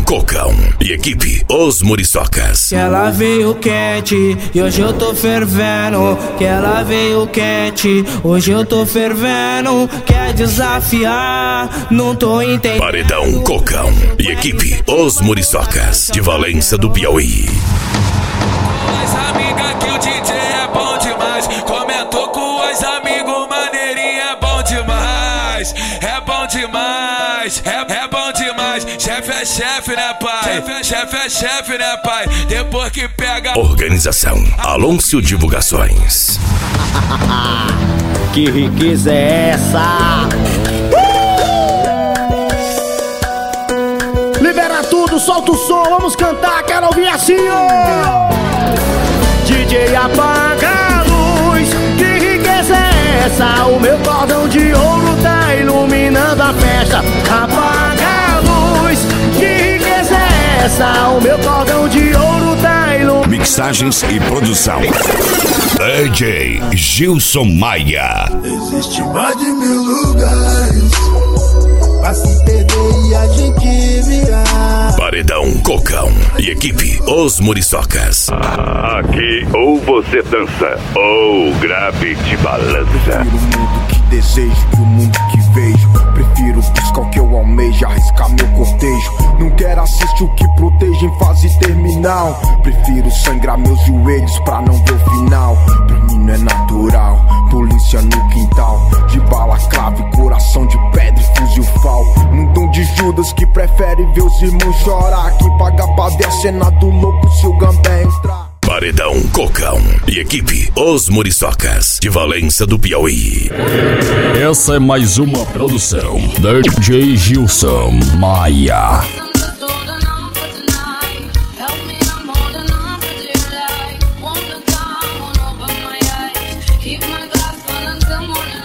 Cocão e equipe Os Muriçocas. Que ela veio quente e hoje eu tô fervendo. Que ela veio quente, hoje eu tô fervendo. Quer desafiar, não tô entendendo. Paredão Cocão e equipe Os Muriçocas, de Valença do Piauí. As amigas que o DJ é bom demais. Comentou com os amigos, maneirinha é bom demais. É bom demais, é bom demais. Chefe é chefe, né, pai? Chefe é chefe, né, pai? Depois que pega. Organização Alonso Divulgações. Que riqueza é essa? Libera tudo, solta o som, vamos cantar, quero ouvir assim, ó. DJ apaga a luz, que riqueza é essa? O meu cordão de ouro tá iluminando a festa. Apaga a luz, que riqueza é essa? O meu cordão de ouro tá iluminando. Mixagens e produção DJ Gilson Maia. Existe mais de 1000 lugares pra se perder e a gente virar. Paredão Cocão e equipe Os Muriçocas. Aqui ou você dança ou grave de balança. Prefiro o mundo que desejo que o mundo que vejo. Prefiro buscar o que eu almejo, arriscar meu cortejo. Não quero assistir o que proteja em fase terminal. Prefiro sangrar meus joelhos pra não ver o final. Pra mim não é natural, polícia no quintal. De bala crave, coração de pedra e fuzil fal. Um dom de Judas que prefere ver os irmãos chorar. Que paga pra ver a cena do louco se o gambé entrar. Paredão Cocão e equipe Os Muriçocas, de Valença do Piauí. Essa é mais uma produção da DJ Gilson Maia. Keep my glass full until morning